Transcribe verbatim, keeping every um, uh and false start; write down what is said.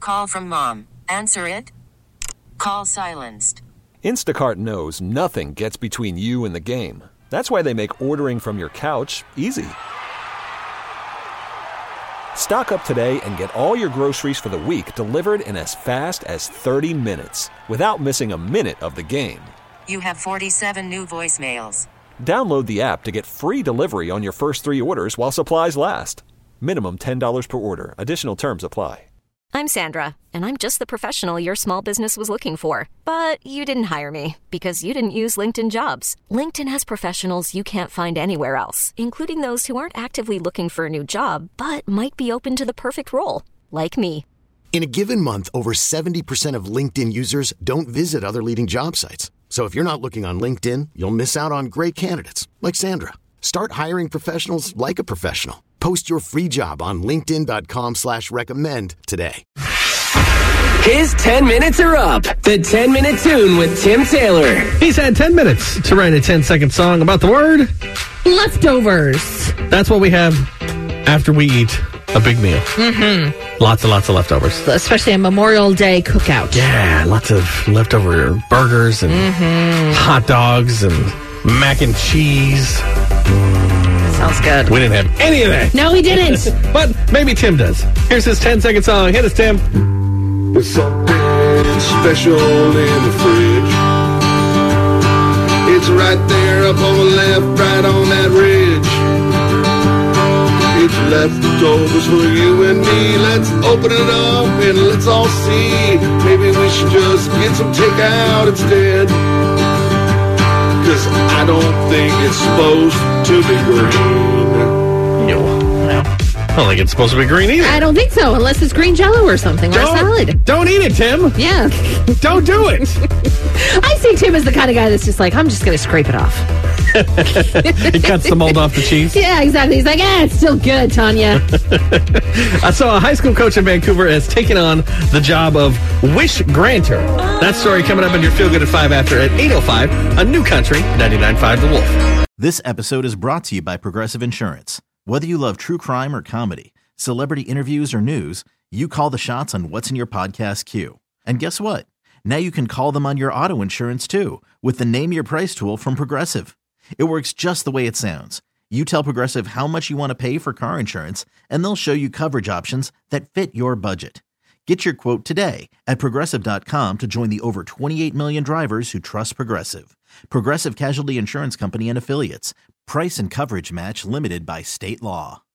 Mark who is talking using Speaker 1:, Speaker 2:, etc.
Speaker 1: call from mom. Answer it. Call silenced.
Speaker 2: Instacart knows nothing gets between you and the game. That's why they make ordering from your couch easy. Stock up today and get all your groceries for the week delivered in as fast as thirty minutes without missing a minute of the game.
Speaker 1: You have forty-seven new voicemails.
Speaker 2: Download the app to get free delivery on your first three orders while supplies last. Minimum ten dollars per order. Additional terms apply.
Speaker 3: I'm Sandra, and I'm just the professional your small business was looking for. But you didn't hire me because you didn't use LinkedIn Jobs. LinkedIn has professionals you can't find anywhere else, including those who aren't actively looking for a new job, but might be open to the perfect role, like me.
Speaker 4: In a given month, over seventy percent of LinkedIn users don't visit other leading job sites. So if you're not looking on LinkedIn, you'll miss out on great candidates like Sandra. Start hiring professionals like a professional. Post your free job on linkedin.com slash recommend today.
Speaker 5: His ten minutes are up. The ten-minute tune with Tim Taylor.
Speaker 6: He's had ten minutes to write a ten-second song about the word
Speaker 7: leftovers.
Speaker 6: That's what we have after we eat a big meal.
Speaker 7: Mm-hmm.
Speaker 6: Lots and lots of leftovers.
Speaker 7: Especially a Memorial Day cookout.
Speaker 6: Yeah, lots of leftover burgers and
Speaker 7: mm-hmm.
Speaker 6: hot dogs and mac and cheese.
Speaker 7: Sounds good.
Speaker 6: We didn't have any of that.
Speaker 7: No, we didn't.
Speaker 6: But maybe Tim does. Here's his ten-second song. Hit us, Tim.
Speaker 8: There's something special in the fridge. It's right there up on the left, right on that ridge. It's leftovers for you and me. Let's open it up and let's all see. Maybe we should just get some takeout instead. Cause I don't think it's supposed to be green.
Speaker 6: No. No. I don't think it's supposed to be green either.
Speaker 7: I don't think so, unless it's green Jell-O or something, or a salad.
Speaker 6: Don't eat it, Tim.
Speaker 7: Yeah.
Speaker 6: Don't do it.
Speaker 7: I see Tim as the kind of guy that's just like, I'm just going to scrape it off.
Speaker 6: He cuts the mold off the cheese.
Speaker 7: Yeah, exactly. He's like, eh, it's still good, Tanya.
Speaker 6: I saw a high school coach in Vancouver has taken on the job of wish granter. That story coming up in your Feel Good at five after at eight oh five on New Country ninety-nine point five The Wolf.
Speaker 9: This episode is brought to you by Progressive Insurance. Whether you love true crime or comedy, celebrity interviews or news, you call the shots on what's in your podcast queue. And guess what? Now you can call them on your auto insurance too with the Name Your Price tool from Progressive. It works just the way it sounds. You tell Progressive how much you want to pay for car insurance, and they'll show you coverage options that fit your budget. Get your quote today at Progressive dot com to join the over twenty-eight million drivers who trust Progressive. Progressive Casualty Insurance Company and Affiliates. Price and coverage match limited by state law.